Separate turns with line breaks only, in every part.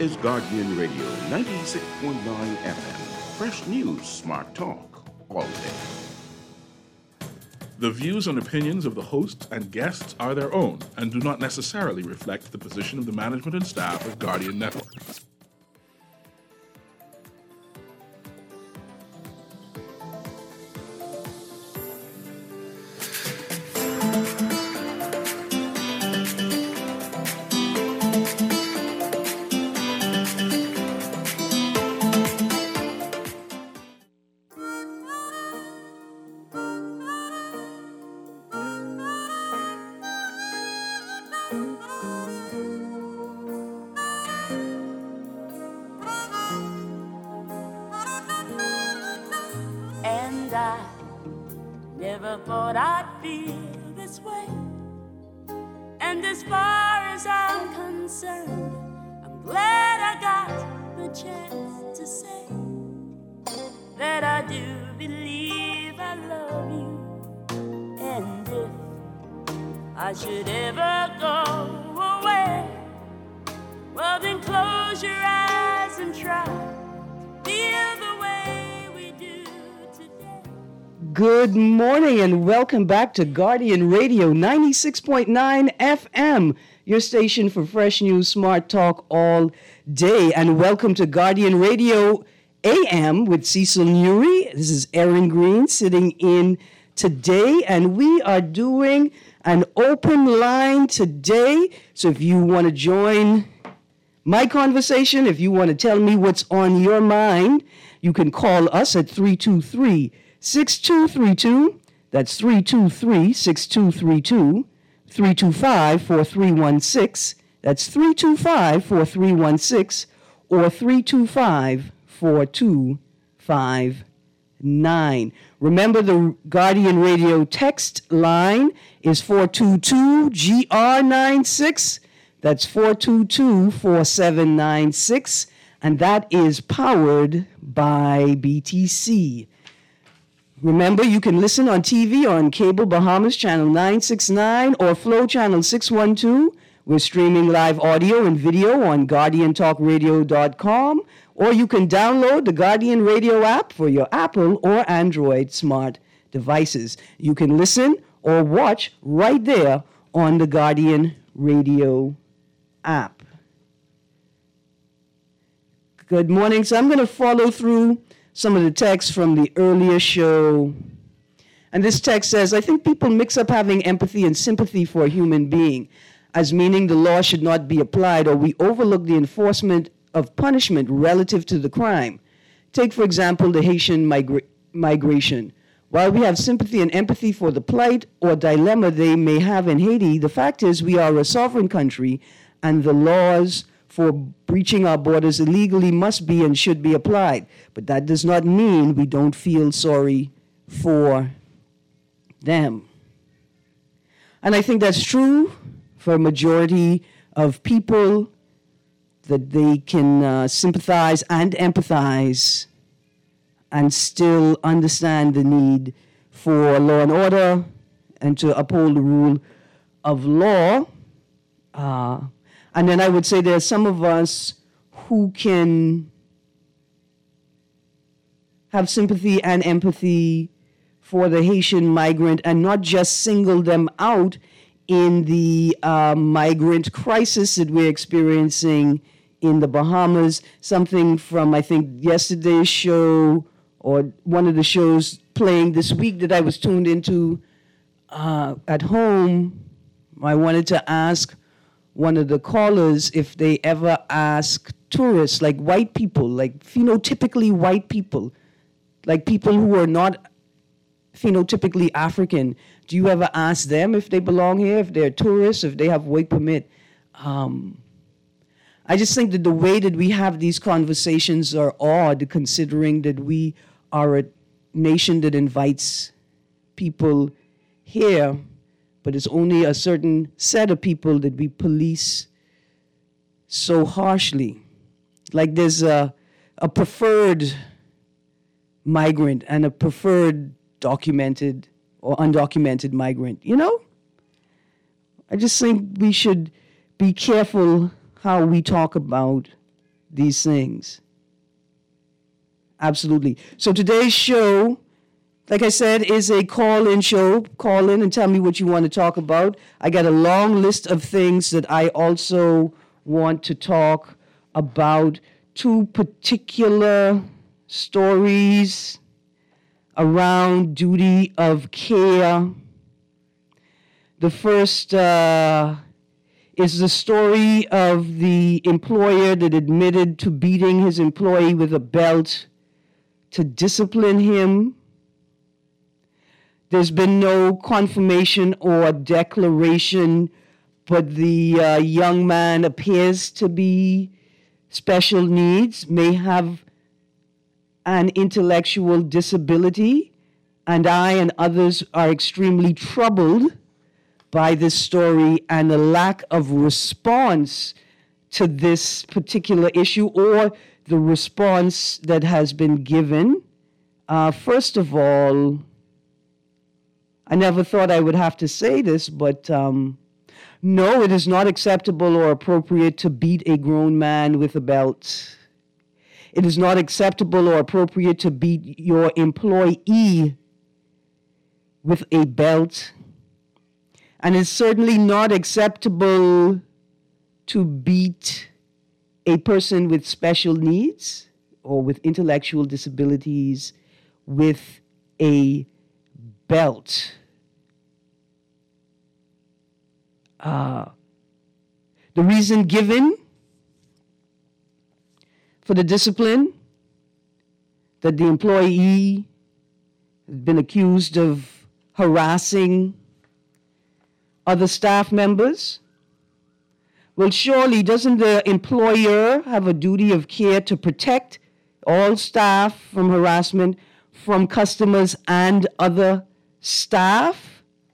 is Guardian Radio 96.9 FM. Fresh news, smart talk, all day. The views and opinions of the hosts and guests are their own and do not necessarily reflect the position of the management and staff of Guardian Network.
Good morning and welcome back to Guardian Radio 96.9 FM, your station for fresh news, smart talk all day. And welcome to Guardian Radio AM with Cecil Newry. This is Erin Green sitting in today, and we are doing an open line today. So if you want to join my conversation, if you want to tell me what's on your mind, you can call us at 323-6232, that's 323-6232, 325-4316, that's 325-4316, or 325-4259. Remember, the Guardian Radio text line is 422-GR96, that's 422-4796, and that is powered by BTC. Remember, you can listen on TV on Cable Bahamas Channel 969 or Flow Channel 612. We're streaming live audio and video on GuardianTalkRadio.com, or you can download the Guardian Radio app for your Apple or Android smart devices. You can listen or watch right there on the Guardian Radio app. Good morning. So I'm going to follow through some of the text from the earlier show. And this text says, I think people mix up having empathy and sympathy for a human being as meaning the law should not be applied, or we overlook the enforcement of punishment relative to the crime. Take, for example, the Haitian migration. While we have sympathy and empathy for the plight or dilemma they may have in Haiti, the fact is we are a sovereign country, and the laws for breaching our borders illegally must be and should be applied. But that does not mean we don't feel sorry for them. And I think that's true for a majority of people, that they can sympathize and empathize and still understand the need for law and order and to uphold the rule of law. And then I would say there are some of us who can have sympathy and empathy for the Haitian migrant and not just single them out in the migrant crisis that we're experiencing in the Bahamas. Something from, I think, yesterday's show or one of the shows playing this week that I was tuned into at home. I wanted to ask one of the callers if they ever ask tourists, like white people, like phenotypically white people, like people who are not phenotypically African, do you ever ask them if they belong here, if they're tourists, if they have work permit? I just think that the way that we have these conversations are odd, considering that we are a nation that invites people here, but it's only a certain set of people that we police so harshly. Like there's a preferred migrant and a preferred documented or undocumented migrant, you know? I just think we should be careful how we talk about these things. Absolutely. So today's show, like I said, is a call-in show. Call in and tell me what you want to talk about. I got a long list of things that I also want to talk about. 2 particular stories around duty of care. The first is the story of the employer that admitted to beating his employee with a belt to discipline him. There's been no confirmation or declaration, but the young man appears to be special needs, may have an intellectual disability, and I and others are extremely troubled by this story and the lack of response to this particular issue or the response that has been given. First of all, I never thought I would have to say this, but no, it is not acceptable or appropriate to beat a grown man with a belt. It is not acceptable or appropriate to beat your employee with a belt. And it's certainly not acceptable to beat a person with special needs or with intellectual disabilities with a belt. The reason given for the discipline, that the employee has been accused of harassing other staff members. Well, surely doesn't the employer have a duty of care to protect all staff from harassment from customers and other staff?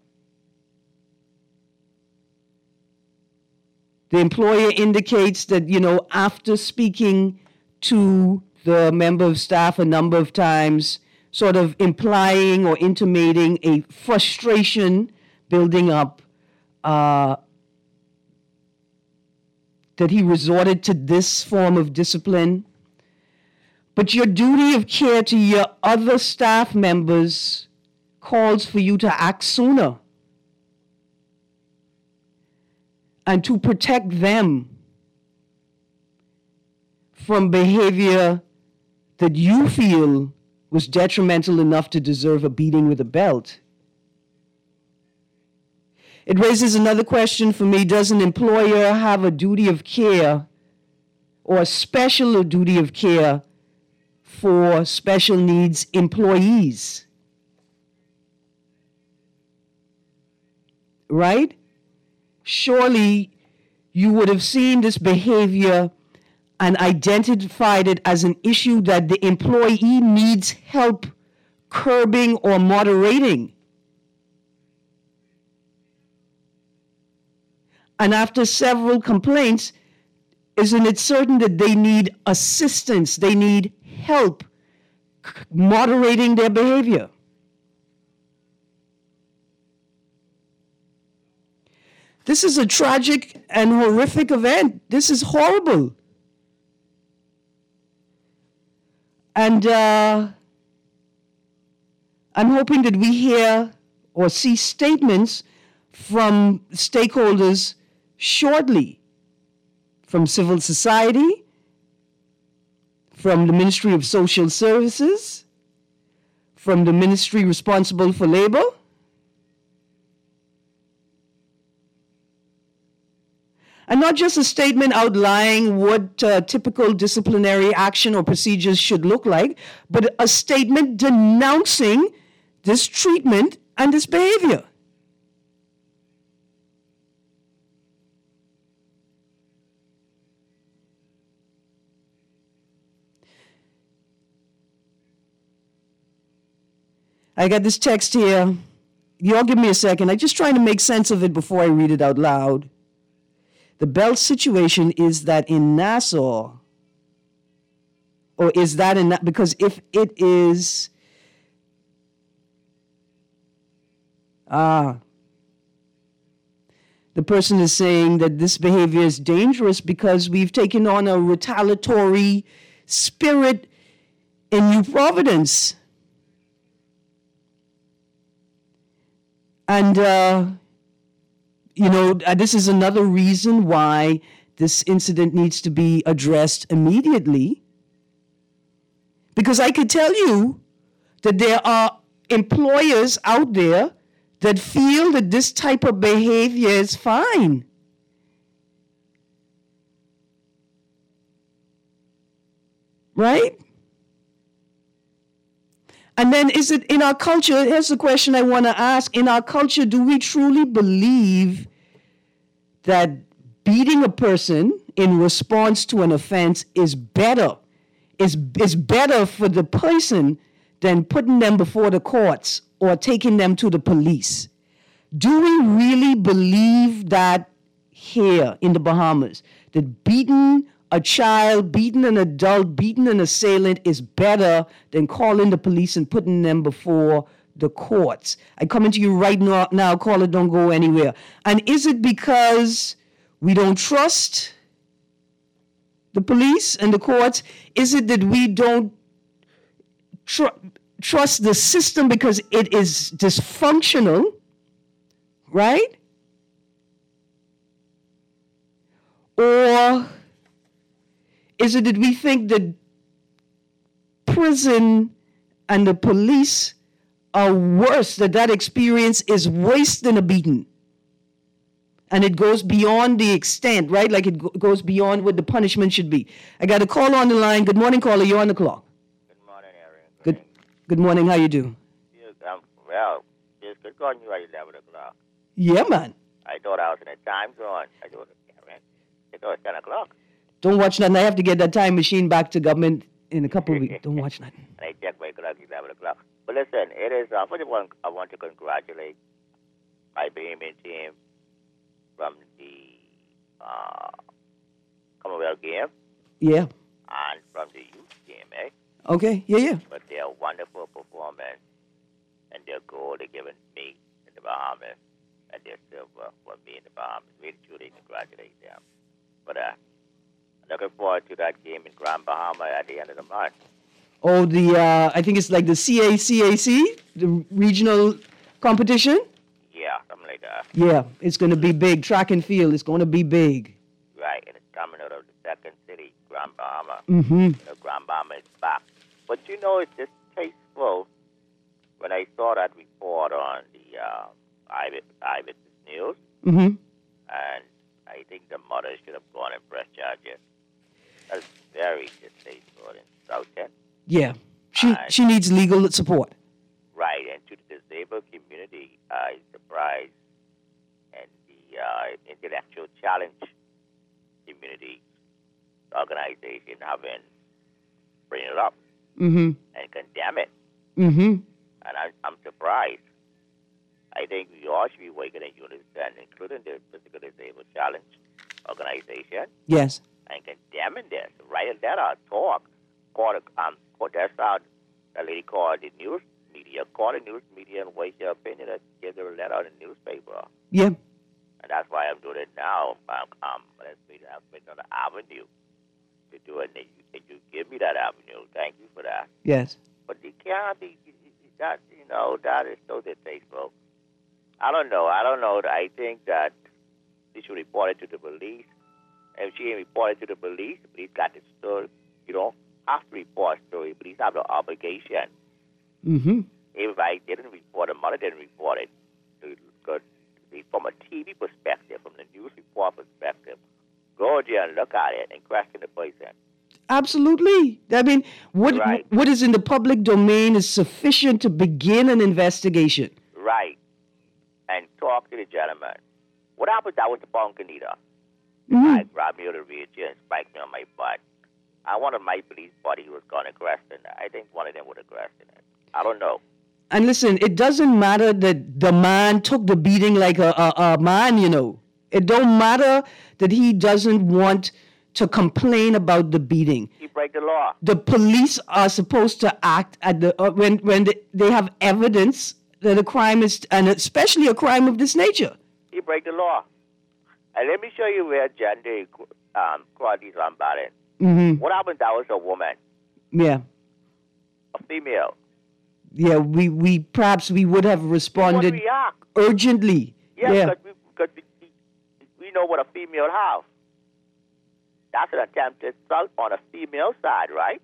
The employer indicates that, after speaking to the member of staff a number of times, sort of implying or intimating a frustration building up, that he resorted to this form of discipline. But your duty of care to your other staff members calls for you to act sooner and to protect them from behavior that you feel was detrimental enough to deserve a beating with a belt. It raises another question for me. Does an employer have a duty of care or a special duty of care for special needs employees? Right? Surely you would have seen this behavior and identified it as an issue that the employee needs help curbing or moderating. And after several complaints, isn't it certain that they need assistance, they need help moderating their behavior? This is a tragic and horrific event. This is horrible. And I'm hoping that we hear or see statements from stakeholders shortly, from civil society, from the Ministry of Social Services, from the ministry responsible for labor. And not just a statement outlining what typical disciplinary action or procedures should look like, but a statement denouncing this treatment and this behavior. I got this text here. Y'all give me a second. I'm just trying to make sense of it before I read it out loud. The belt situation is that in Nassau, or is that in that, because if it is, the the person is saying that this behavior is dangerous because we've taken on a retaliatory spirit in New Providence. And, this is another reason why this incident needs to be addressed immediately. Because I could tell you that there are employers out there that feel that this type of behavior is fine. Right? And then is it in our culture, here's the question I want to ask, in our culture, do we truly believe that beating a person in response to an offense is better, is better for the person than putting them before the courts or taking them to the police? Do we really believe that here in the Bahamas, that beating a child, beating an adult, beating an assailant is better than calling the police and putting them before the courts? I come into you right now, caller, don't go anywhere. And is it because we don't trust the police and the courts? Is it that we don't trust the system because it is dysfunctional, right? Or is it that we think that prison and the police are worse, that experience is worse than a beating? And it goes beyond the extent, right? Like it goes beyond what the punishment should be. I got a call on the line. Good morning, caller. You're on the clock.
Good morning, Aaron.
Good morning. How you do?
Well, it's good calling you at 11 o'clock.
Yeah, man.
I thought I was in a time zone. I thought it's 10 o'clock.
Don't watch nothing. I have to get that time machine back to government in a couple of weeks. Don't watch nothing.
And I checked my clock, 11 o'clock. But listen, it is, first of all, I want to congratulate my Bahamian team from the Commonwealth game.
Yeah.
And from the youth game, eh?
Okay. Yeah.
But their wonderful performance and their goal they're giving me in the Bahamas and their silver for me in the Bahamas. Really, truly congratulate them. But looking forward to that game in Grand Bahama at the end of the month.
Oh, I think it's like the CACAC, the regional competition?
Yeah, something like that.
Yeah, it's going to be big. Track and field, it's going to be big.
Right, and it's coming out of the second city, Grand Bahama.
Mm-hmm.
Grand Bahama is back. But it's just tasteful when I saw that report on the Eyewitness News.
Mm-hmm.
And I think the mother should have gone and pressed charges. That's very distasteful in South End.
Yeah, she needs legal support.
Right, and to the disabled community, I surprised, and the intellectual challenge community organization having bring it up and condemn it. Mm-hmm. And I'm surprised. I think we all should be working in unison, including the Physical Disabled Challenge organization.
Yes.
And condemning this. Write a letter, talk. That's how a lady called the news media. Call the news media and voice your opinion and give her a letter in the newspaper.
Yeah.
And that's why I'm doing it now. Let's make another avenue to do it. And you give me that avenue. Thank you for that.
Yes.
But it can't be that. That is so distasteful. I don't know. I think that she should report it to the police. If she ain't reported to the police got to still, have to report. So the police have the obligation.
Mm-hmm.
If I didn't report, the mother didn't report it. Because from a TV perspective, from the news report perspective, go there and look at it and question the person.
Absolutely. I mean, what is in the public domain is sufficient to begin an investigation.
Right. And talk to the gentleman. What happened that with the Bonkanita?
Mm-hmm.
I grabbed me out of the region and spiked me on my butt. One of my police buddies was going to question it. I think one of them would have questioned it. I don't know.
And listen, it doesn't matter that the man took the beating like a man, It don't matter that he doesn't want to complain about the beating.
He break the law.
The police are supposed to act at when they have evidence that a crime is, and especially a crime of this nature.
He break the law. And let me show you where gender equality is unbalanced.
Mm-hmm.
What happened? That was a woman,
Yeah.
a female.
Yeah, we perhaps we would have
We would
responded
react.
urgently.
Yeah,
Yeah.
because we know what a female have. That's an attempted assault on a female side, right?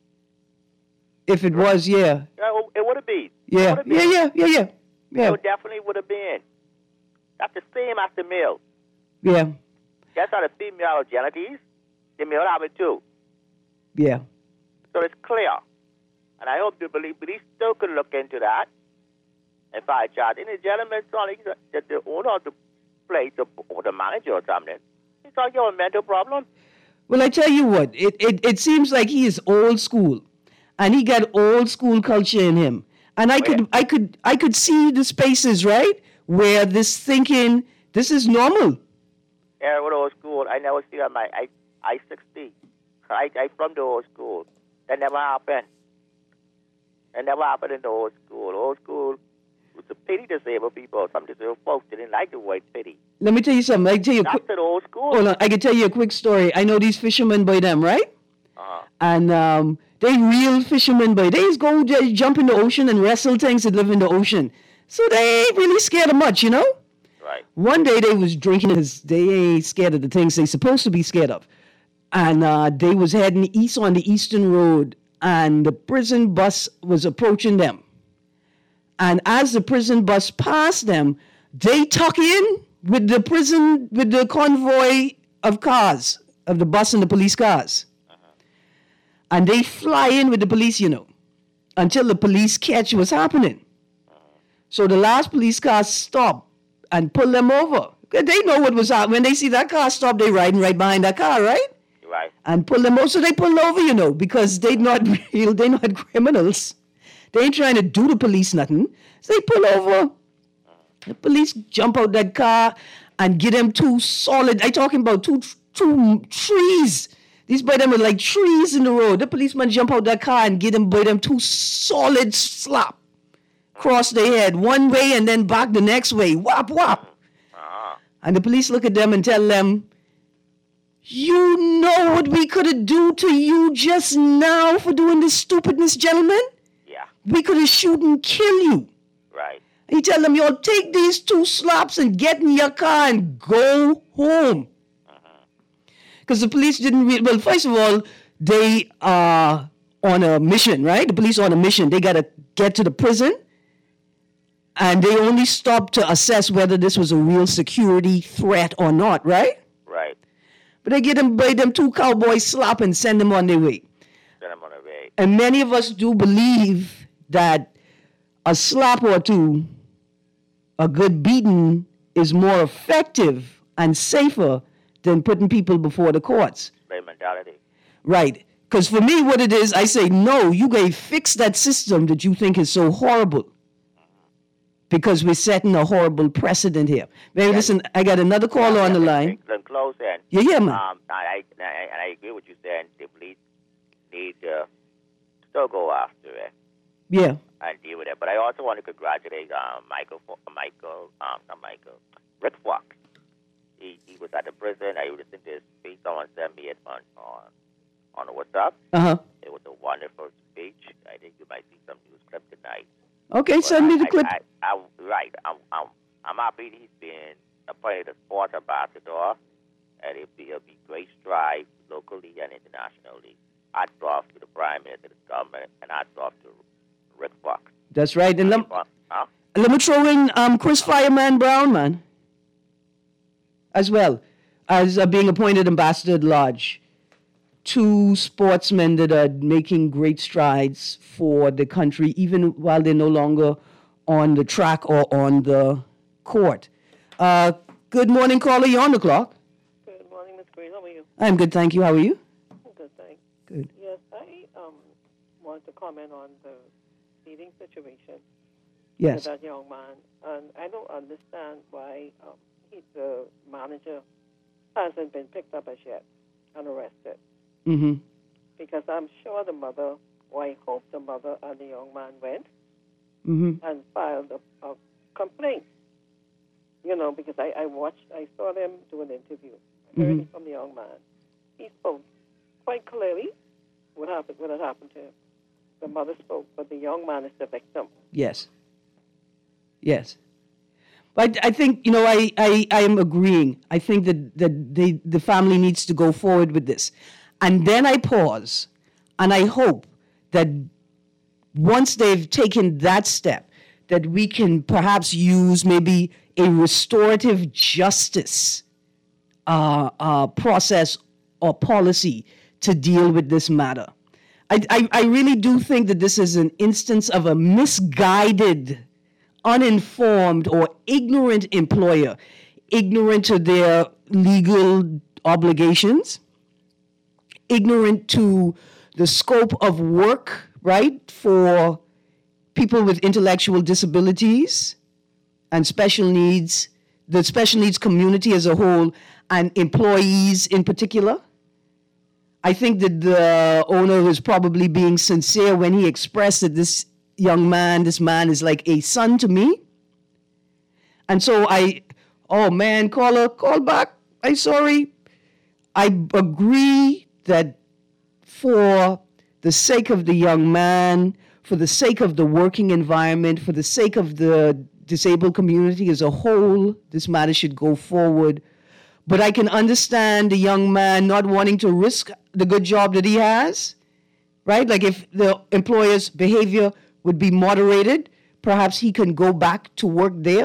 If it was, yeah.
Yeah, it would have been.
Yeah.
It
Yeah.
definitely would have been. That's the same as the male.
Yeah.
That's how the female genitals, the male have it too.
Yeah.
So it's clear. And I hope the police still could look into that and find charge. And the gentleman thought that the owner of the place or the manager or something, he thought you have a mental problem.
Well, I tell you what, it seems like he is old school, and he got old school culture in him. And I could see the spaces, right, where this thinking, this is normal.
Yeah, with old school. I never see that. I 60. I from the old school. That never happened. That never happened in the old school. Old school was to pity disabled people. Some disabled folks didn't like the word pity.
Let me tell you something. I tell you.
That's the old school.
Hold on, I can tell you a quick story. I know these fishermen by them, right?
Uh-huh.
And they real fishermen by. They just jump in the ocean and wrestle things that live in the ocean. So they ain't really scared of much, you know?
Right.
One day they was drinking because they ain't scared of the things they supposed to be scared of. And they was heading east on the Eastern Road, and the prison bus was approaching them. And as the prison bus passed them, they tuck in with the convoy of cars, of the bus and the police cars. And they fly in with the police, you know, until the police catch what's happening. So the last police car stop and pull them over. They know what was happening. When they see that car stop, they riding right behind that car, right?
Right.
And pull them over. So they pull over, you know, because they not real, they not criminals. They ain't trying to do the police nothing. So they pull over. The police jump out that car and get them two solid, I talking about two trees. These by them are like trees in the road. The policeman jump out that car and get them by them two solid slap. Cross their head one way and then back the next way. Whop, whop. And the police look at them and tell them, you know what we could have do to you just now for doing this stupidness, gentlemen?
Yeah.
We could have shoot and kill you.
Right.
And you tell them, y'all take these two slaps and get in your car and go home. Because the police didn't well, first of all, they are on a mission, right? The police are on a mission. They got to get to the prison. And they only stopped to assess whether this was a real security threat or not, right?
Right.
But they get them by them two cowboys slap and send them on their way.
Send them on their way.
And many of us do believe that a slap or two, a good beating, is more effective and safer than putting people before the courts.
Slave mentality.
Right. Because for me, what it is, I say, no, you gotta fix that system that you think is so horrible. Because we're setting a horrible precedent here. Maybe listen, I got another caller on the line.
Close in.
Yeah, man.
I agree with you saying the police need to still go after it
Yeah.
and deal with it. But I also want to congratulate Rick Fox. He was at the prison. I listened to his speech. Someone sent me it on WhatsApp.
Uh-huh.
It was a wonderful speech. I think you might see some news clip tonight.
Okay, send me the clip.
I'm happy he's been appointed a sports ambassador, and it'll be great strides locally and internationally. Hats off to the Prime Minister, the government, and hats off to Rick Fox.
That's right. And let me throw in Chris Fireman Brown, man, as well as being appointed ambassador at large. Two sportsmen that are making great strides for the country, even while they're no longer on the track or on the court. Good morning, caller. You're on the clock.
Good morning, Ms. Green. How are you?
I'm good, thank you. How are you?
Good, thanks.
Good.
Yes, I want to comment on the feeding situation
Yes.
with that young man. And I don't understand why the manager hasn't been picked up as yet and arrested.
Mm-hmm.
Because I'm sure the mother, or I hope the mother and the young man went
Mm-hmm.
and filed a complaint. Because I saw them do an interview. I heard it from the young man. He spoke quite clearly what had happened to him. The mother spoke, but the young man is the victim.
Yes. Yes. But I think, I am agreeing. I think that the family needs to go forward with this. And then I pause, and I hope that once they've taken that step, that we can perhaps use maybe a restorative justice process or policy to deal with this matter. I really do think that this is an instance of a misguided, uninformed, or ignorant employer, ignorant to their legal obligations, ignorant to the scope of work, right, for people with intellectual disabilities and special needs, the special needs community as a whole, and employees in particular. I think that the owner was probably being sincere when he expressed that this man is like a son to me. And so call back. I'm sorry. I agree that for the sake of the young man, for the sake of the working environment, for the sake of the disabled community as a whole, this matter should go forward. But I can understand the young man not wanting to risk the good job that he has, right? Like if the employer's behavior would be moderated, perhaps he can go back to work there.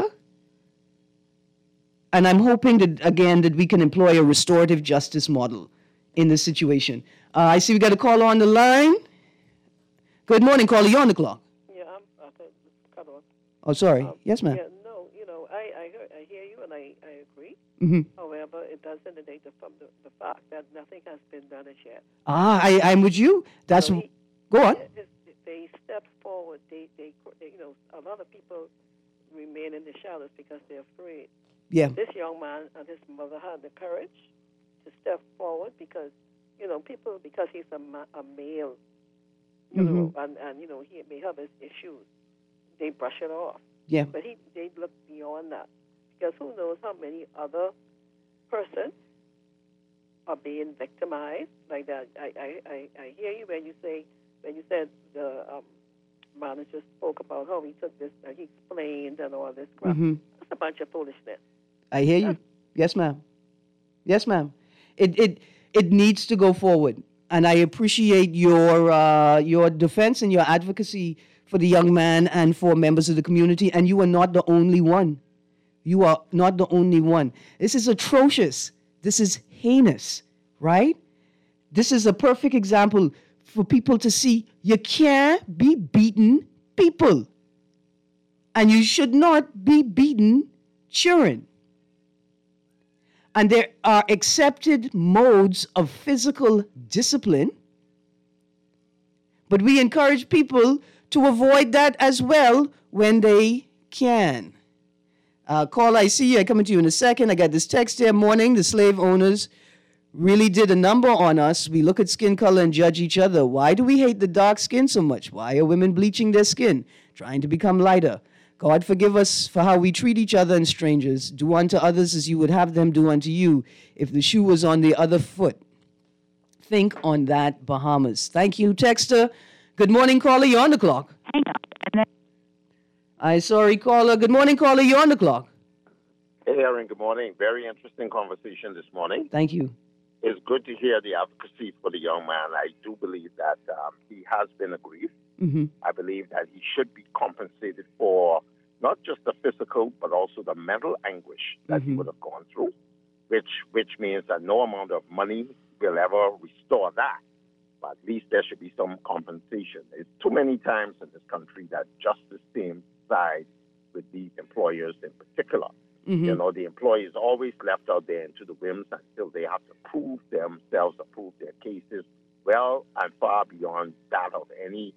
And I'm hoping that we can employ a restorative justice model in this situation. I see we got a caller on the line. Good morning, caller. You're on the clock.
Yeah, I thought cut off.
Oh, sorry. Yes, ma'am.
Yeah, no, I hear you and I agree.
Mm-hmm.
However, it does indicate from the fact that nothing has been done as yet.
I'm with you. That's go on.
They stepped forward. They a lot of people remain in the shadows because they're afraid.
Yeah.
This young man and his mother had the courage to step forward because people, because he's a male, and he may have his issues, they brush it off.
Yeah.
But they look beyond that, because who knows how many other persons are being victimized like that. I hear you when you said the manager spoke about how he took this, he explained and all this crap.
Mm-hmm.
That's a bunch of foolishness.
I hear you. Yes, ma'am. Yes, ma'am. It needs to go forward, and I appreciate your defense and your advocacy for the young man and for members of the community. And you are not the only one. You are not the only one. This is atrocious. This is heinous, right? This is a perfect example for people to see you can't be beating people, and you should not be beating children. And there are accepted modes of physical discipline, but we encourage people to avoid that as well when they can. Call, I see you. I'm coming to you in a second. I got this text here. Morning, the slave owners really did a number on us. We look at skin color and judge each other. Why do we hate the dark skin so much? Why are women bleaching their skin, trying to become lighter? God forgive us for how we treat each other and strangers. Do unto others as you would have them do unto you. If the shoe was on the other foot, think on that, Bahamas. Thank you, texter. Good morning, caller. You're on the clock.
Hang on.
Sorry, caller. Good morning, caller. You're on the clock.
Hey, Aaron. Good morning. Very interesting conversation this morning.
Thank you.
It's good to hear the advocacy for the young man. I do believe that he has been aggrieved.
Mm-hmm.
I believe that he should be compensated for not just the physical, but also the mental anguish that he would have gone through, which means that no amount of money will ever restore that. But at least there should be some compensation. It's too many times in this country that justice seems side with the employers in particular.
Mm-hmm.
The employee is always left out there into the whims until they have to prove themselves, to prove their cases well and far beyond that of any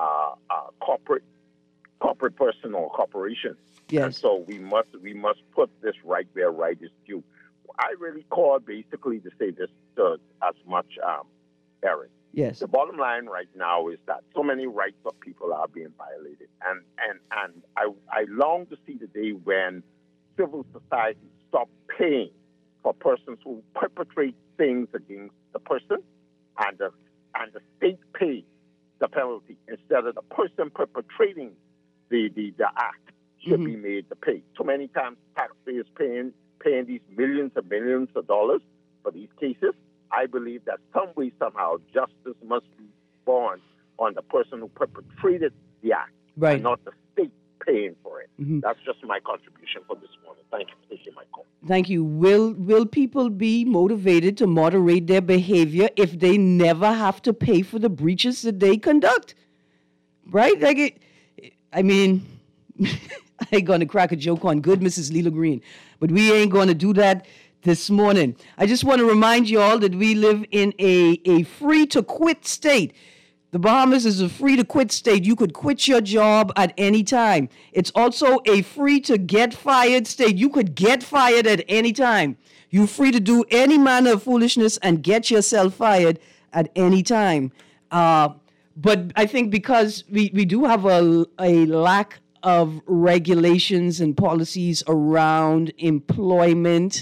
corporate person or corporation.
Yes.
And so we must put this right where right is due. I really called basically to say this as much, Aaron.
Yes.
The bottom line right now is that so many rights of people are being violated, and I long to see the day when civil society stop paying for persons who perpetrate things against the person, and the state pays the penalty instead of the person perpetrating the act should be made to pay. Too many times taxpayers paying these millions and millions of dollars for these cases. I believe that some way, somehow, justice must be born on the person who perpetrated the act,
right,
and not the state paying for it. That's just my contribution for this morning. Thank you for taking my call.
Thank you. Will people be motivated to moderate their behavior if they never have to pay for the breaches that they conduct? Right? I ain't going to crack a joke on good Mrs. Leela Green, but we ain't going to do that this morning. I just want to remind you all that we live in a free-to-quit state. The Bahamas is a free-to-quit state. You could quit your job at any time. It's also a free-to-get-fired state. You could get fired at any time. You're free to do any manner of foolishness and get yourself fired at any time. But I think because we do have a lack of regulations and policies around employment,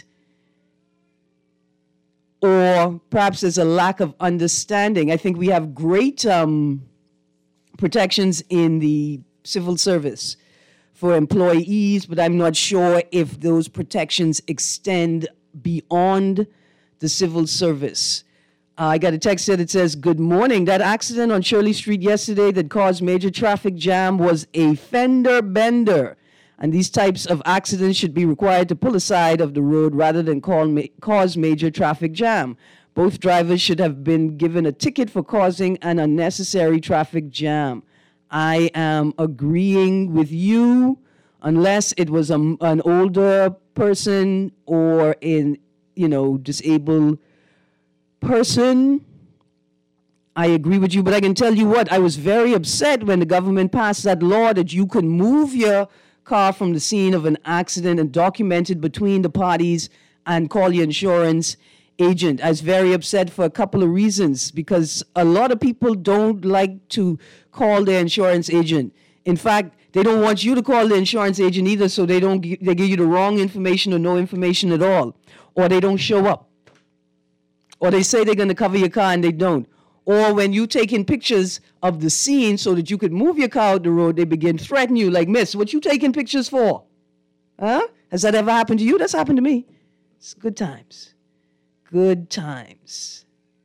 or perhaps there's a lack of understanding. I think we have great protections in the civil service for employees, but I'm not sure if those protections extend beyond the civil service. I got a text here that says, "Good morning. That accident on Shirley Street yesterday that caused major traffic jam was a fender bender. And these types of accidents should be required to pull aside of the road rather than cause major traffic jam. Both drivers should have been given a ticket for causing an unnecessary traffic jam." I am agreeing with you, unless it was an older person or disabled person. I agree with you, but I can tell you what, I was very upset when the government passed that law that you could move your car from the scene of an accident and document it between the parties and call your insurance agent. I was very upset for a couple of reasons, because a lot of people don't like to call their insurance agent. In fact, they don't want you to call the insurance agent either, so they give you the wrong information or no information at all, or they don't show up, or they say they're going to cover your car and they don't. Or when you taking pictures of the scene so that you could move your car out the road, they begin threatening you like, "Miss, what you taking pictures for? Huh? Has that ever happened to you?" That's happened to me. It's good times. Good times.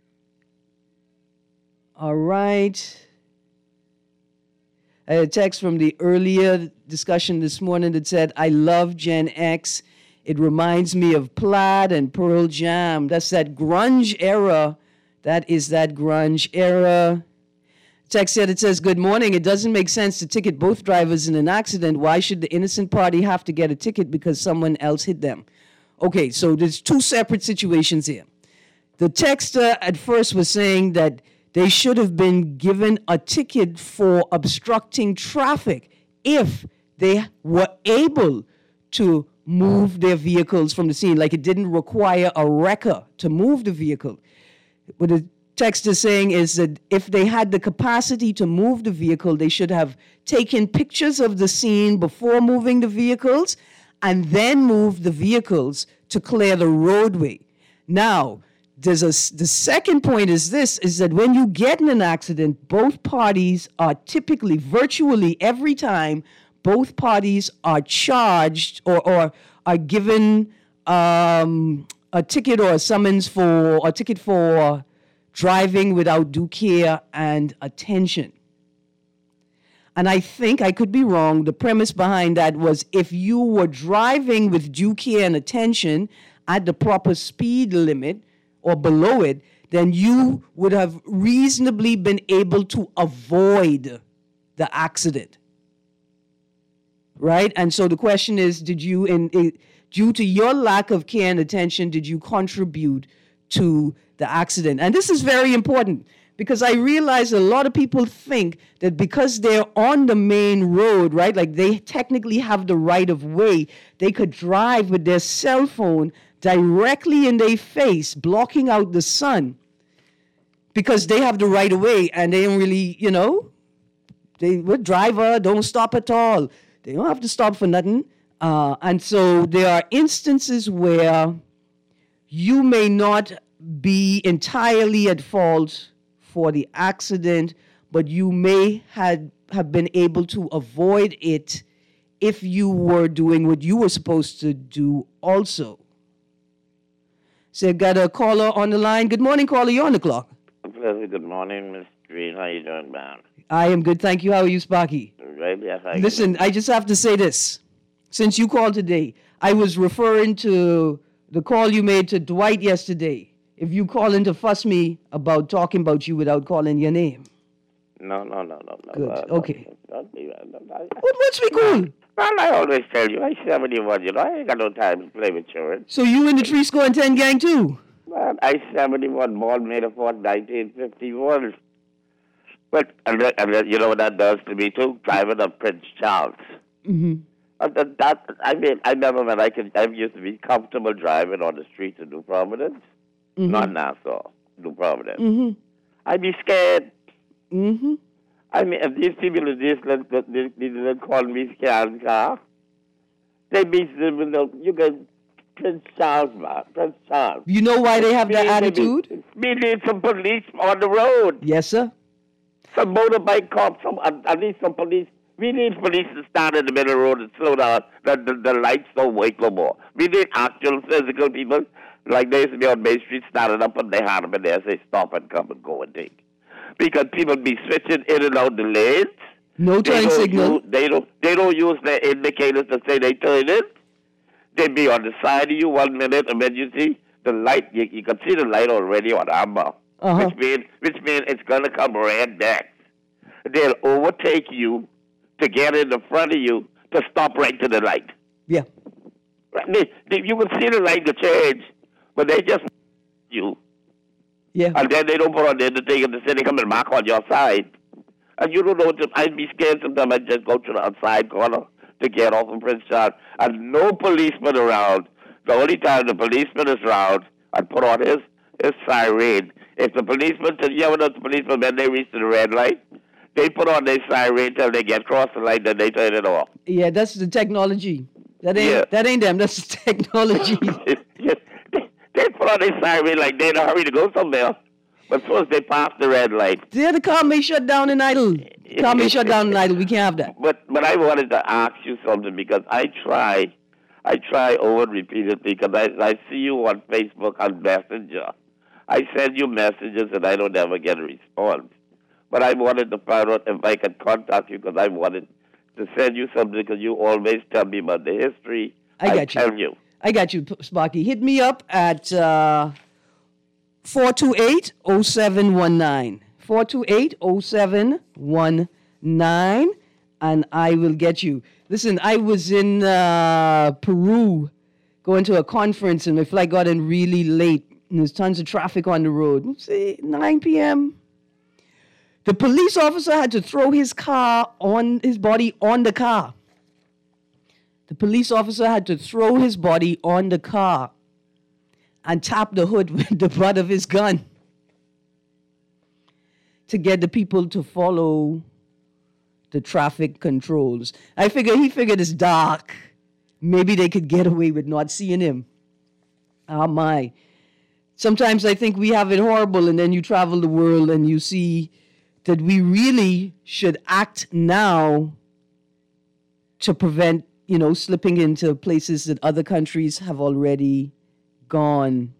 All right. I had a text from the earlier discussion this morning that said, "I love Gen X. It reminds me of Plaid and Pearl Jam." That's that grunge era. That is that grunge era. Text said, it says, "Good morning. It doesn't make sense to ticket both drivers in an accident. Why should the innocent party have to get a ticket because someone else hit them?" Okay, so there's two separate situations here. The texter at first was saying that they should have been given a ticket for obstructing traffic if they were able to move their vehicles from the scene, like it didn't require a wrecker to move the vehicle. What the text is saying is that if they had the capacity to move the vehicle, they should have taken pictures of the scene before moving the vehicles and then moved the vehicles to clear the roadway. Now, the second point is this, is that when you get in an accident, both parties are typically, virtually every time, both parties are charged or are given a ticket or a summons for a ticket for driving without due care and attention. And I think, I could be wrong, the premise behind that was if you were driving with due care and attention at the proper speed limit or below it, then you would have reasonably been able to avoid the accident. Right? And so the question is, did you, due to your lack of care and attention, did you contribute to the accident? And this is very important, because I realize a lot of people think that because they're on the main road, right, like they technically have the right of way, they could drive with their cell phone directly in their face, blocking out the sun, because they have the right of way and they don't really, they would driver, don't stop at all. They don't have to stop for nothing. And so there are instances where you may not be entirely at fault for the accident, but you may have been able to avoid it if you were doing what you were supposed to do also. So I've got a caller on the line. Good morning, caller. You're on the clock.
Good morning, Miss Green. How you doing, man?
I am good, thank you. How are you, Sparky?
Right, yes,
Listen, I just have to say this. Since you called today, I was referring to the call you made to Dwight yesterday. If you call in to fuss me about talking about you without calling your name.
No.
Good, okay.
What's
me cool?
Well, I always tell you, I'm 71, you know. I ain't got no time to play with children.
So you in the 3 score and 10 gang too?
Well, I'm 71, born May the 4th, 1951. But and you know what that does to me too? Driving up Prince Charles.
Mm-hmm.
I remember when I used to be comfortable driving on the streets of New Providence, not Nassau, New Providence.
Mm-hmm.
I'd be scared.
Mm-hmm.
I mean, if these people they call me scared car, they be you can Prince Charles, man, Prince Charles.
You know why they have that attitude?
We need some police on the road.
Yes, sir.
Some motorbike cops, at least some police. We need police to stand in the middle of the road and slow down. The lights don't wait no more. We need actual physical people, like they used to be on Main Street, standing up and they had them in there, say stop and come and go and take. Because people be switching in and out the lanes.
No turn signal.
They don't use their indicators to say they turn in. They be on the side of you 1 minute, and when you see the light, you can see the light already on amber.
Uh-huh.
Which means it's going to come red next. They'll overtake you to get in the front of you to stop right to the light.
Yeah.
You can see the light to change, but they just you.
Yeah.
And then they don't put on the undertaker to say they come and mark on your side. And you don't know, I'd be scared sometimes. I'd just go to the outside corner to get off of Prince Charles. And no policeman around. The only time the policeman is around, I'd put on his siren. If the policeman, you ever know the policeman, when they reach the red light, they put on their siren till they get across the light, then they turn it off.
Yeah, that's the technology. That ain't them. That's the technology.
They put on their siren like they're in a hurry to go somewhere. But suppose they pass the red light.
Yeah, the car may shut down and idle. Car may shut down and idle. We can't have that.
But I wanted to ask you something because I try over repeatedly because I see you on Facebook on Messenger. I send you messages and I don't ever get a response. But I wanted to find out if I could contact you because I wanted to send you something because you always tell me about the history. I tell you.
I got you, Sparky. Hit me up at 428-0719. 428-0719, and I will get you. Listen, I was in Peru going to a conference, and my flight got in really late, and there's tons of traffic on the road. Say 9 p.m. The police officer had to throw his body on the car. The police officer had to throw his body on the car and tap the hood with the butt of his gun to get the people to follow the traffic controls. He figured it's dark. Maybe they could get away with not seeing him. Oh my. Sometimes I think we have it horrible, and then you travel the world and you see that we really should act now to prevent, slipping into places that other countries have already gone.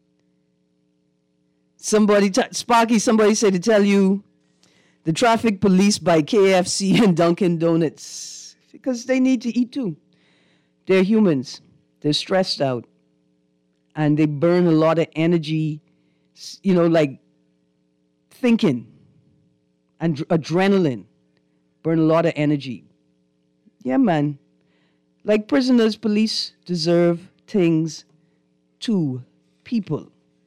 Sparky, somebody said to tell you the traffic police by KFC and Dunkin' Donuts because they need to eat too. They're humans. They're stressed out. And they burn a lot of energy, like thinking and adrenaline. Burn a lot of energy. Yeah, man. Like prisoners, police deserve things too. People.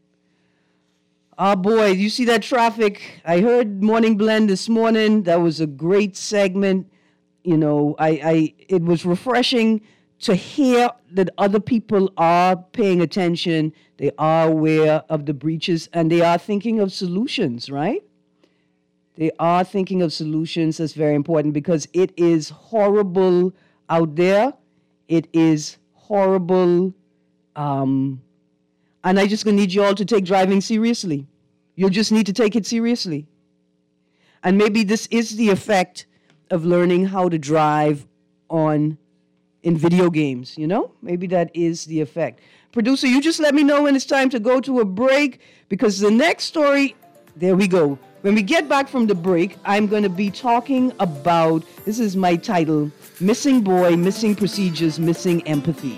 Oh boy, you see that traffic? I heard Morning Blend this morning. That was a great segment. It was refreshing to hear that other people are paying attention. They are aware of the breaches and they are thinking of solutions, right? They are thinking of solutions. That's very important because it is horrible out there. It is horrible. And I just gonna need you all to take driving seriously. You'll just need to take it seriously. And maybe this is the effect of learning how to drive in video games, you know? Maybe that is the effect. Producer, you just let me know when it's time to go to a break, because the next story, there we go. When we get back from the break, I'm going to be talking about, this is my title, Missing Boy, Missing Procedures, Missing Empathy.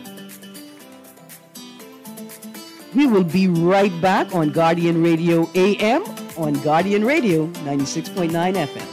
We will be right back on Guardian Radio AM, on Guardian Radio 96.9 FM.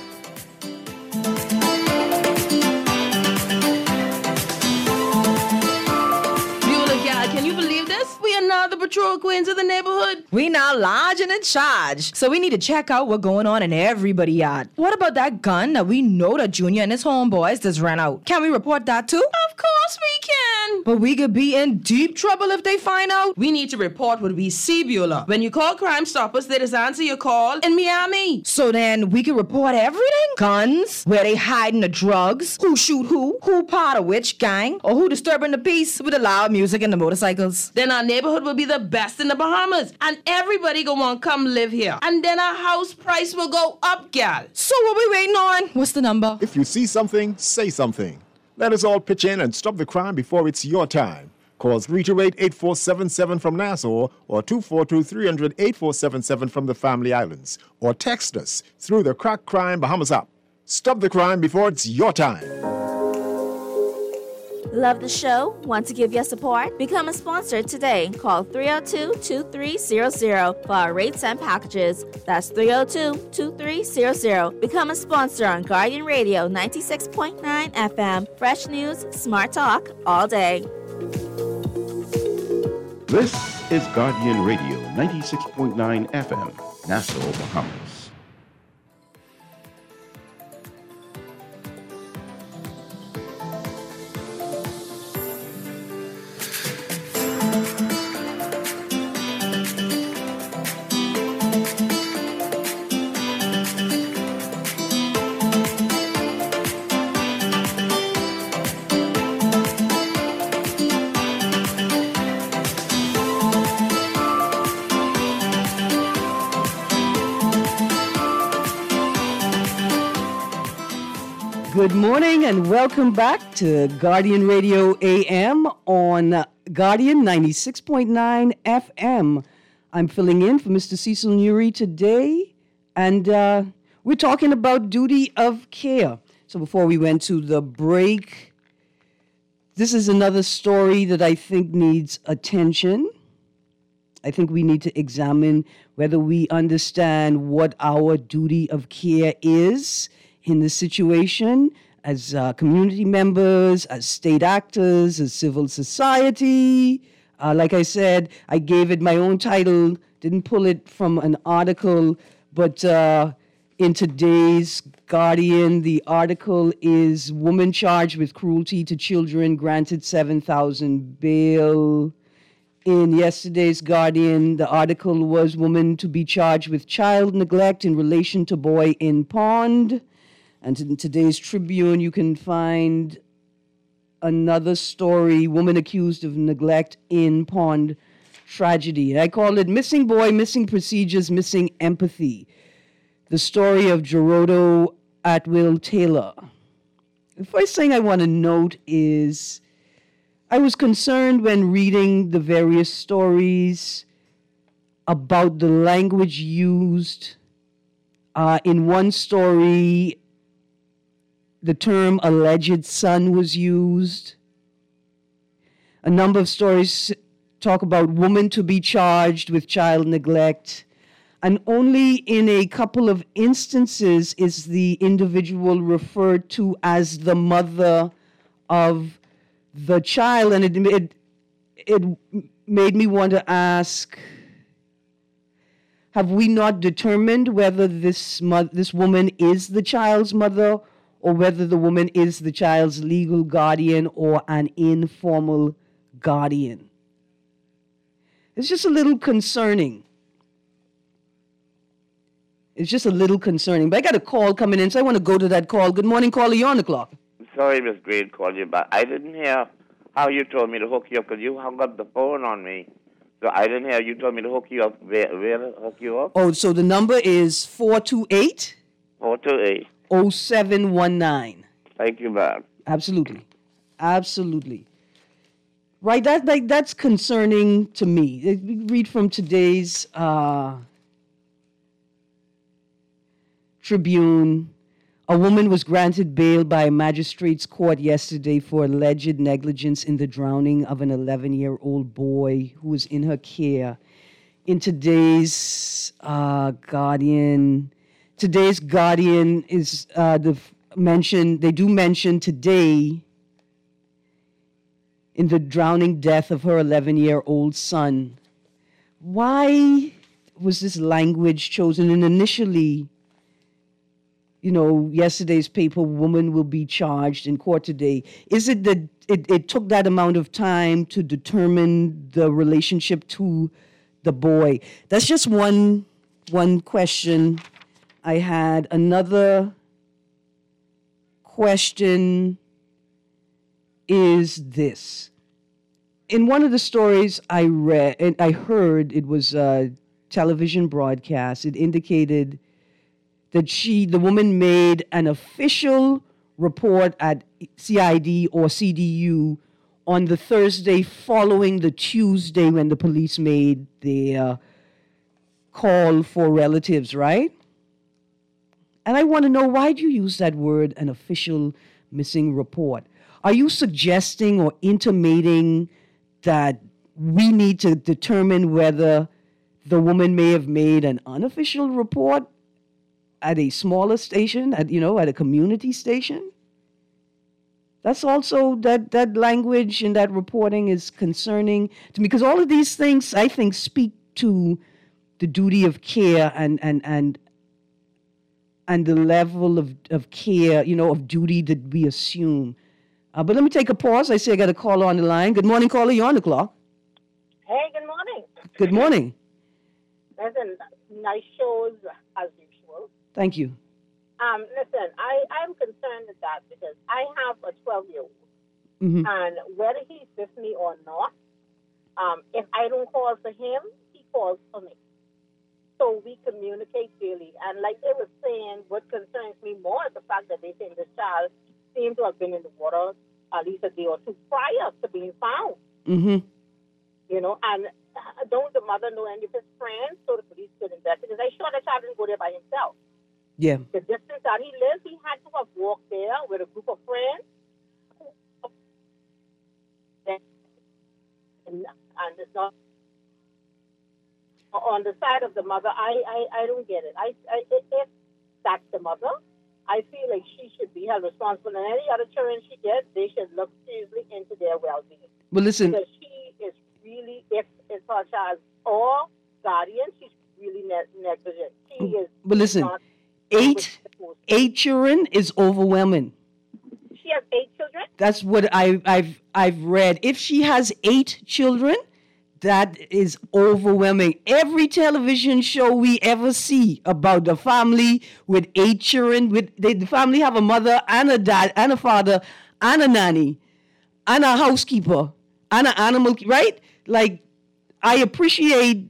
Can you believe this? We are now the patrol queens of the neighborhood.
We now large and in charge. So we need to check out what's going on in everybody's yard. What about that gun that we know that Junior and his homeboys just ran out? Can we report that too?
Of course we can.
But we could be in deep trouble if they find out.
We need to report what we see, Beulah. When you call Crime Stoppers, they just answer your call in Miami.
So then we can report everything? Guns, where they hiding the drugs, who shoot who part of which gang, or who disturbing the peace with the loud music and the motorcycles.
Then our neighborhood will be the best in the Bahamas, and everybody gonna want to come live here. And then our house price will go up, gal.
So what we waiting on? What's the number?
If you see something, say something. Let us all pitch in and stop the crime before it's your time. Call 328-8477 from Nassau or 242-300-8477 from the Family Islands. Or text us through the Crack Crime Bahamas app. Stop the crime before it's your time.
Love the show? Want to give your support? Become a sponsor today. Call 302-2300 for our rates and packages. That's 302-2300. Become a sponsor on Guardian Radio 96.9 FM. Fresh news, smart talk, all day.
This is Guardian Radio 96.9 FM, Nassau, Bahamas.
Good morning and welcome back to Guardian Radio AM on Guardian 96.9 FM. I'm filling in for Mr. Cecil Nuri today, and we're talking about duty of care. So before we went to the break, this is another story that I think needs attention. I think we need to examine whether we understand what our duty of care is in this situation as community members, as state actors, as civil society. Like I said, I gave it my own title, didn't pull it from an article, but in today's Guardian, the article is Woman Charged with Cruelty to Children Granted $7,000 Bail. In yesterday's Guardian, the article was Woman to be Charged with Child Neglect in Relation to Boy in Pond. And in today's Tribune, you can find another story, Woman Accused of Neglect in Pond Tragedy. I call it Missing Boy, Missing Procedures, Missing Empathy. The story of Gerardo Atwill Taylor. The first thing I want to note is I was concerned when reading the various stories about the language used. In one story, the term alleged son was used. A number of stories talk about woman to be charged with child neglect. And only in a couple of instances is the individual referred to as the mother of the child. And it made me want to ask, have we not determined whether this woman is the child's mother, or whether the woman is the child's legal guardian or an informal guardian? It's just a little concerning. It's just a little concerning. But I got a call coming in, so I want to go to that call. Good morning, caller. You're on the clock.
Sorry, Miss Green, called you back. I didn't hear How you told me to hook you up? Because you hung up the phone on me. So I didn't hear. You told me to hook you up. Where to hook you up?
Oh, so the number is 428
428
0719.
Thank you, ma'am.
Absolutely. Absolutely. Right, that's concerning to me. Read from today's Tribune. A woman was granted bail by a magistrate's court yesterday for alleged negligence in the drowning of an 11-year-old boy who was in her care. In today's Guardian is they do mention today in the drowning death of her 11-year-old son. Why was this language chosen? And initially, yesterday's paper, woman will be charged in court today. Is it that it took that amount of time to determine the relationship to the boy? That's just one question I had. Another question is this. In one of the stories I read, and I heard, it was a television broadcast, it indicated that the woman made an official report at CID or CDU on the Thursday following the Tuesday when the police made their call for relatives, right? And I want to know, why do you use that word, an official missing report? Are you suggesting or intimating that we need to determine whether the woman may have made an unofficial report at a smaller station, at a community station? That's also, that language and that reporting is concerning to me, because all of these things, I think, speak to the duty of care and the level of care, of duty that we assume. But let me take a pause. I see I got a caller on the line. Good morning, caller. You're on the clock.
Hey, good morning.
Good morning.
Listen, nice shows as usual.
Thank you.
Listen, I'm concerned with that because I have a 12-year-old.
Mm-hmm.
And whether he's with me or not, if I don't call for him, he calls for me. So we communicate daily. And like they were saying, what concerns me more is the fact that they think this child seemed to have been in the water at least a day or two prior to being found.
Mm-hmm.
And don't the mother know any of his friends so the police could investigate? Because I'm sure the child didn't go there by himself.
Yeah.
The distance that he lives, he had to have walked there with a group of friends. And it's not on the side of the mother. I don't get it. If that's the mother, I feel like she should be held responsible. And any other children she gets, they should look seriously into their well-being.
Well, listen.
Because she is really, if it's her child or guardian, she's really negligent. She is.
But listen.
Not
8 children is overwhelming.
She has 8 children?
That's what I've read. If she has 8 children, that is overwhelming. Every television show we ever see about the family with 8 children, the family have a mother and a dad and a father and a nanny and a housekeeper and an animal, right? Like, I appreciate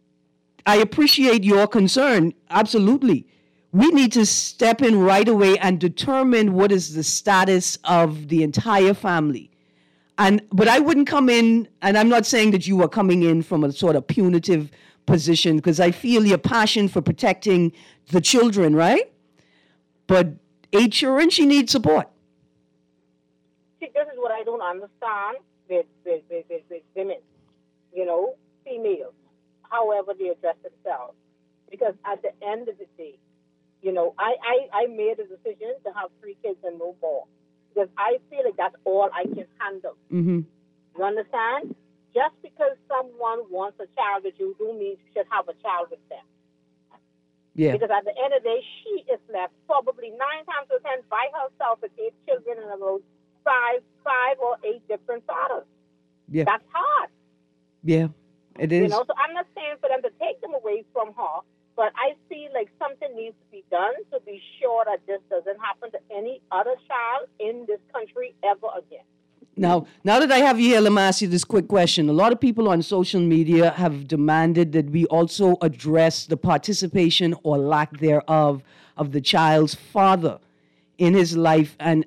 your concern, absolutely. We need to step in right away and determine what is the status of the entire family. But I wouldn't come in, and I'm not saying that you are coming in from a sort of punitive position, because I feel your passion for protecting the children, right? But 8 children, she needs support.
See, this is what I don't understand with women, females, however they address themselves. Because at the end of the day, I made a decision to have 3 kids and no more. Because I feel like that's all I can handle.
Mm-hmm.
You understand? Just because someone wants a child with you, don't mean you should have a child with them.
Yeah.
Because at the end of the day, she is left probably 9 times out of 10 by herself with 8 children and about 5 or 8 different fathers.
Yeah.
That's hard.
Yeah, it is.
So I'm not saying for them to take them away from her, but I feel like something needs to be done to be sure that this doesn't happen to any other child in this country ever again.
Now that I have you here, let me ask you this quick question. A lot of people on social media have demanded that we also address the participation or lack thereof of the child's father in his life and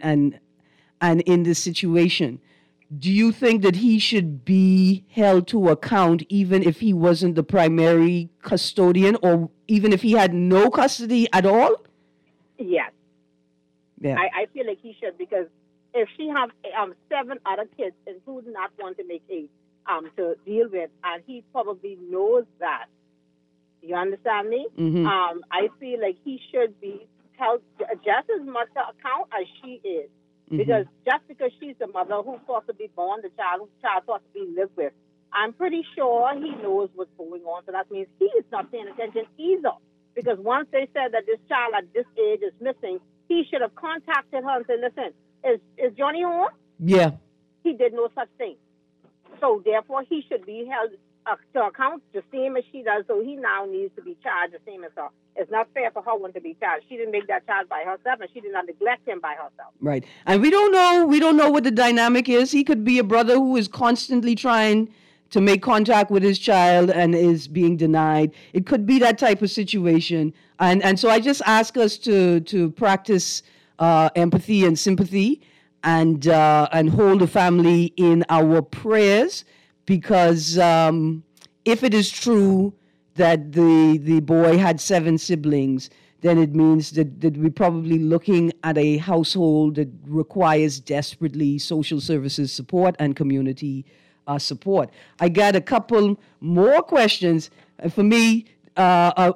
in this situation. Do you think that he should be held to account even if he wasn't the primary custodian or even if he had no custody at all?
Yes.
Yeah.
I feel like he should, because if she has 7 other kids, including that one to make 8, to deal with, and he probably knows that. You understand me?
Mm-hmm.
I feel like he should be held just as much to account as she is. Because just because she's the mother who's supposed to be born, the child who's supposed to be lived with, I'm pretty sure he knows what's going on. So that means he is not paying attention either. Because once they said that this child at this age is missing, he should have contacted her and said, listen, is Johnny home?
Yeah.
He did no such thing. So therefore, he should be held to account the same as she does. So he now needs to be charged the same as her. It's not fair for her one to be charged. She didn't make that child by herself, and she did not neglect him by herself.
Right. And we don't know what the dynamic is. He could be a brother who is constantly trying to make contact with his child and is being denied. It could be that type of situation. And so I just ask us to practice empathy and sympathy and hold the family in our prayers, because if it is true that the boy had 7 siblings, then it means that we're probably looking at a household that requires desperately social services support and community support. I got a couple more questions. For me, caller,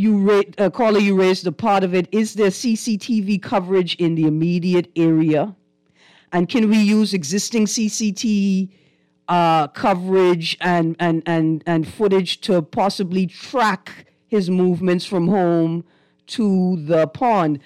you raised a part of it. Is there CCTV coverage in the immediate area? And can we use existing CCTV coverage and footage to possibly track his movements from home to the pond?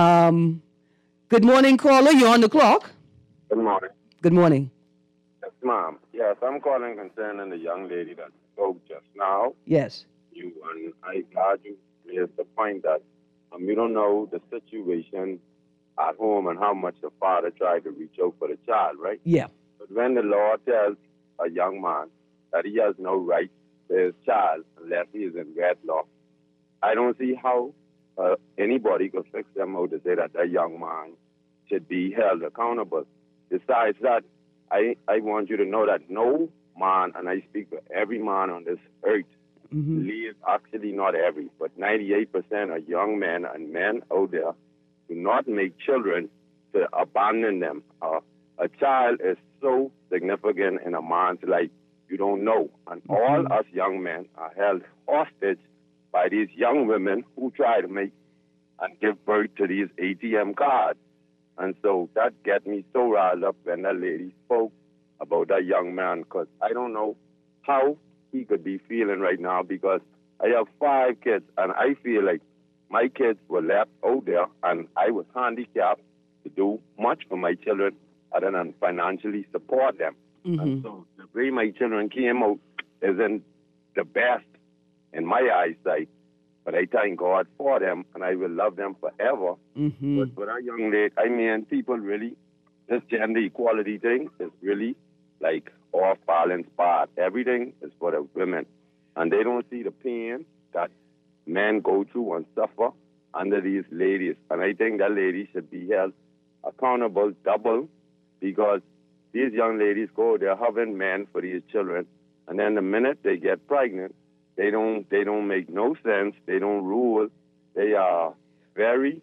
Good morning, caller. You're on the clock.
Good morning.
Good morning.
Yes, ma'am. Yes, I'm calling concerning the young lady that spoke just now.
Yes.
And I'm glad you raised the point that you don't know the situation at home and how much the father tried to reach out for the child, right?
Yeah.
But when the law tells a young man that he has no right to his child unless he is in wedlock, I don't see how anybody could fix them out to say that a young man should be held accountable. Besides that, I want you to know that no man, and I speak for every man on this earth, leaves, actually not every, but 98% of young men and men out there do not make children to abandon them. A child is so significant in a man's life, you don't know. And all us young men are held hostage by these young women who try to make and give birth to these ATM cards. And so that get me so riled up when that lady spoke about that young man, because I don't know how he could be feeling right now, because I have 5 kids, and I feel like my kids were left out there, and I was handicapped to do much for my children other than financially support them. And so the way my children came out isn't the best in my eyesight, but I thank God for them, and I will love them forever. But for that young lady, I mean, people really, this gender equality thing is really like off balance part. Everything is for the women, and they don't see the pain that men go through and suffer under these ladies. And I think that lady should be held accountable double, because these young ladies go, they're having men for these children, and then the minute they get pregnant, they don't make no sense. They don't rule. They are very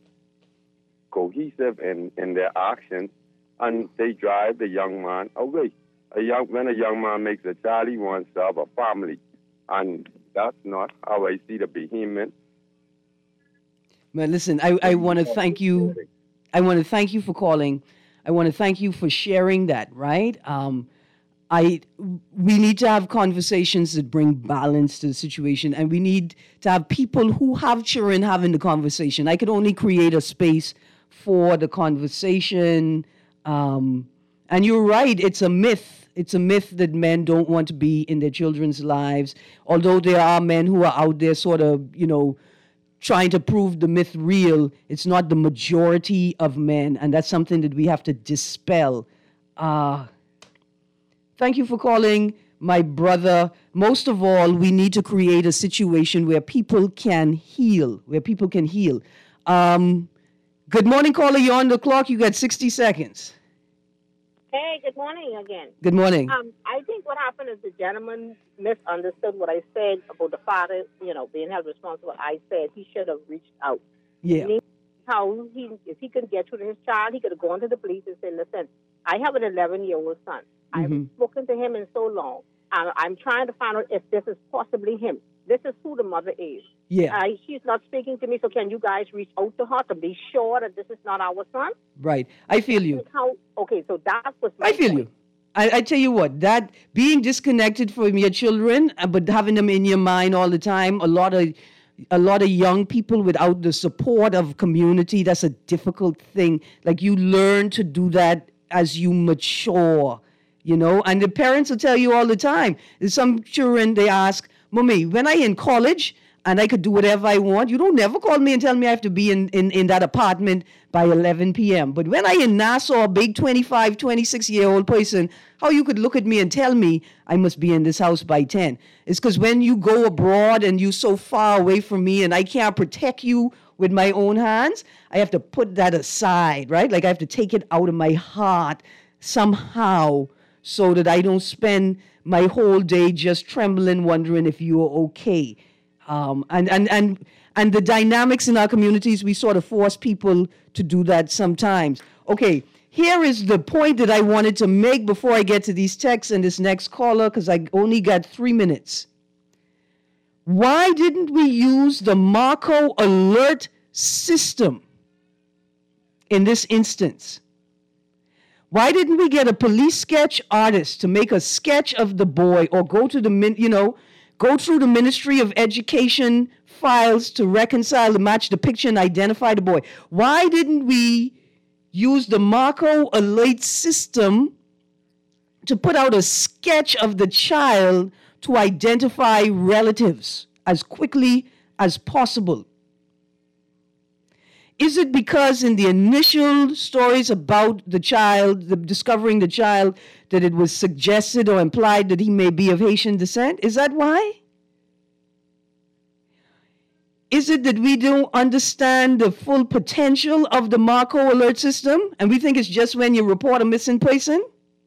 cohesive in their actions, and they drive the young man away. When a young man makes a child, he wants to have a family, and that's not how I see the behemoth.
Well, listen, I want to thank you. I want to thank you for calling. I want to thank you for sharing that, right? We need to have conversations that bring balance to the situation, and we need to have people who have children having the conversation. I could only create a space for the conversation. And you're right, it's a myth. It's a myth that men don't want to be in their children's lives, although there are men who are out there sort of, trying to prove the myth real. It's not the majority of men, and that's something that we have to dispel Thank you for calling, my brother. Most of all, we need to create a situation where people can heal, Good morning, caller. You're on the clock. You got 60 seconds.
Hey, good morning again.
Good morning.
I think what happened is the gentleman misunderstood what I said about the father, being held responsible. I said he should have reached out.
Yeah.
If he could get to his child, he could have gone to the police and said, listen, I have an 11-year-old son. I haven't spoken to him in so long. I'm trying to find out if this is possibly him. This is who the mother is.
Yeah.
She's not speaking to me, so can you guys reach out to her to be sure that this is not our son?
Right. I feel you.
Okay, so that was my
I feel you. I tell you what, that being disconnected from your children, but having them in your mind all the time, a lot of young people without the support of community, that's a difficult thing. Like, you learn to do that as you mature, and the parents will tell you all the time. There's some children, they ask, Mommy, when I in college and I could do whatever I want, you don't never call me and tell me I have to be in that apartment by 11 p.m. But when I in Nassau, a big 25, 26-year-old person, how you could look at me and tell me I must be in this house by 10? It's because when you go abroad and you're so far away from me and I can't protect you with my own hands, I have to put that aside, right? Like, I have to take it out of my heart somehow so that I don't spend my whole day just trembling, wondering if you're okay. And the dynamics in our communities, we sort of force people to do that sometimes. Okay, here is the point that I wanted to make before I get to these texts and this next caller, because I only got 3 minutes. Why didn't we use the Marco alert system in this instance? Why didn't we get a police sketch artist to make a sketch of the boy, or go through the Ministry of Education files to reconcile, to match the picture and identify the boy? Why didn't we use the Marco alert system to put out a sketch of the child to identify relatives as quickly as possible? Is it because in the initial stories about the child, discovering the child, that it was suggested or implied that he may be of Haitian descent? Is that why? Is it that we don't understand the full potential of the Marco alert system and we think it's just when you report a missing person?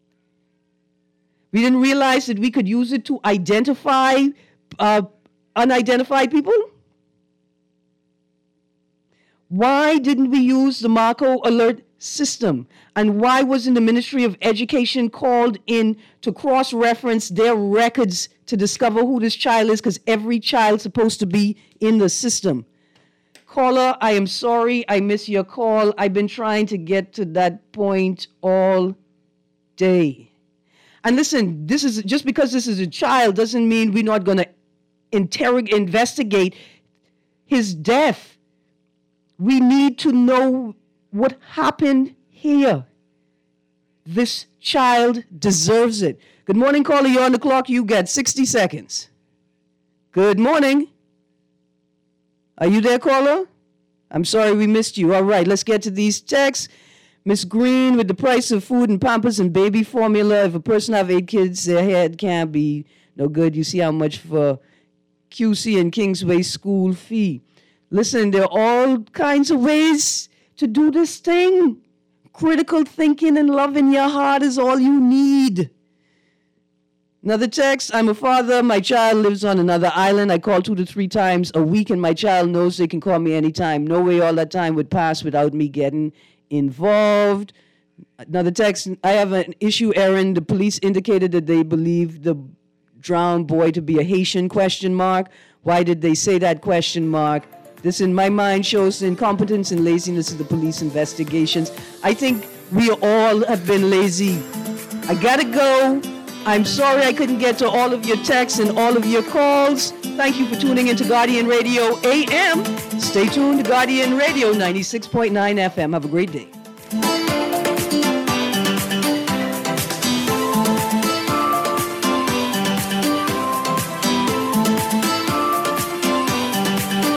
We didn't realize that we could use it to identify unidentified people? Why didn't we use the Marco alert system? And why wasn't the Ministry of Education called in to cross-reference their records to discover who this child is? Because every child's supposed to be in the system. Caller, I am sorry I missed your call. I've been trying to get to that point all day. And listen, this is just because this is a child doesn't mean we're not going to investigate his death. We need to know what happened here. This child deserves it. Good morning, caller. You're on the clock. You got 60 seconds. Good morning. Are you there, caller? I'm sorry we missed you. All right, let's get to these texts. Miss Green, with the price of food and Pampers and baby formula, if a person have 8 kids, their head can't be no good. You see how much for QC and Kingsway school fee. Listen, there are all kinds of ways to do this thing. Critical thinking and love in your heart is all you need. Another text, I'm a father. My child lives on another island. I call 2 to 3 times a week, and my child knows they can call me anytime. No way all that time would pass without me getting involved. Another text, I have an issue, Aaron. The police indicated that they believe the drowned boy to be a Haitian ? Why did they say that ? This, in my mind, shows the incompetence and laziness of the police investigations. I think we all have been lazy. I gotta go. I'm sorry I couldn't get to all of your texts and all of your calls. Thank you for tuning into Guardian Radio AM. Stay tuned to Guardian Radio 96.9 FM. Have a great day.